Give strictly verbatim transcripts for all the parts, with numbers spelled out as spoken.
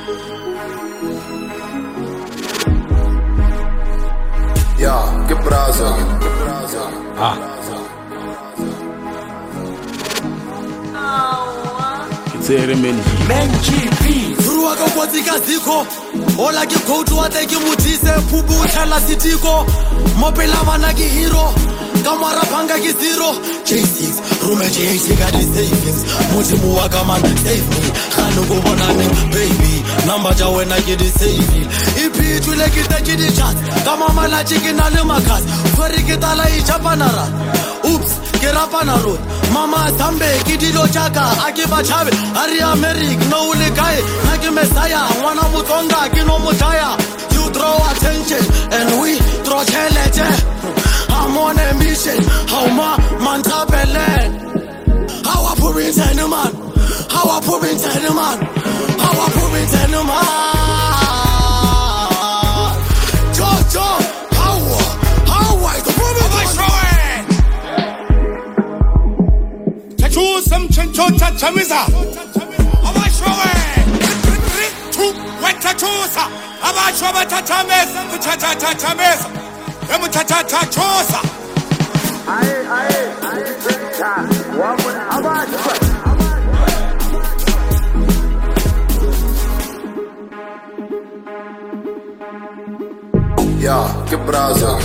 Ja, que brasa. Ah. Kitsere menji. Menji P. Ruwa ka kwatsi ka ziko. Ola ke coach wa te ke mutise phubu thala sitiko. Mopela bana ke hero. Kamara panga ke zero. J six room J eight got the savings. Muti wa ka man save me. Khano go bonane baby. Number ja wena ke the saving. Ipi tule ke ta ke di chat. Kama mala chicken ale makas. Fori ke tala I chapanara. Oops, ke rapana road. Mama Sambe ke dilo chaka akiba chabe. Ari America no le guy. Nake Messiah wana mutonga ke no mutaya. You draw attention and we draw challenge. I'm on a mission. How ma man tabele. How I put in ten man. How I put in ten man. How I put in ten man. Jojo, how how I the problem? Chachu some chencho chachamiza. Abashwe. Tu wetachusa. Abashwe chachameza. Chacha chachameza. Emu chacha chachosa. Aye aye aye. Wamun abashwe. Ja, que brasa.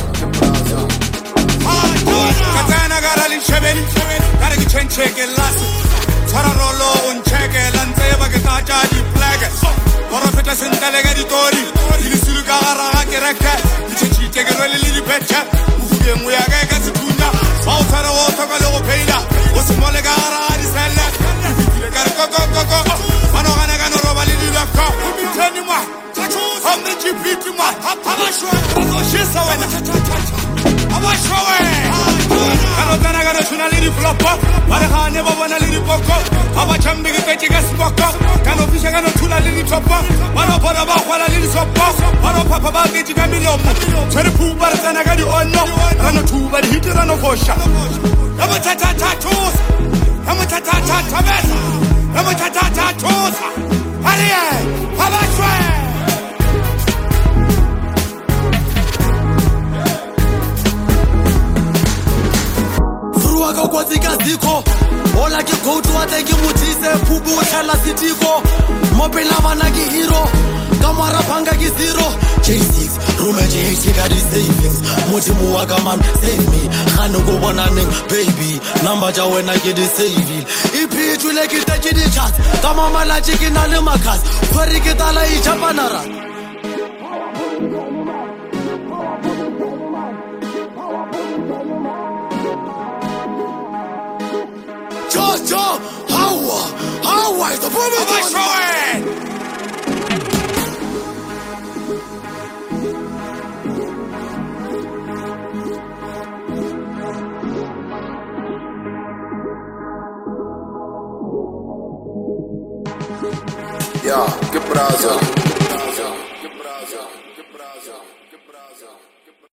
Katana gara lin shebeni. Gara ki chenche ke lasi. Tara rolo un cheke lanteba ke taja di flag. Profeta sentale di tori. Ili sulu gara ke reke. Chichi ke role li pecha. Ufuye muya ke ka sikunya. Sao tara wo to ka lo peida. Osmole gara di sella. Ile gara ko ko ko ko. Mano gana gana roba li lakka. Umi teni ma. Hamne jipiti ma. Abashwe. Shisa wena. Abashwe. Kano tana gana shuna li floppa. Mare khane baba na li poko. Abachambi ke pechi ke spoko. Kano fisha gana tula li toppa. Mano bora ba khwala li soppa. Mano papa ba ke jika milomo. Tsere pu bar tana ga di onno. Kano tu bar hitira no fosha. Amo cha cha cha tos. Amo cha cha cha tabesa. Amo cha cha cha tos. Ariye. Abashwe. Ka kwatsi ka ziko. Ola ke coach wa te ke mutise phubu thala sitiko. Mopela bana ke hero. Kamara panga ke zero. J six room J eight got the savings. Muti wa ka man save me. Khano go bonane baby. Number ja wena ke the saving. Ipi tule ke ta ke di chat. Kama mala chicken ale makas. Fori ke tala I chapanara. Jojo, how how is the problem? Ja, que brasa.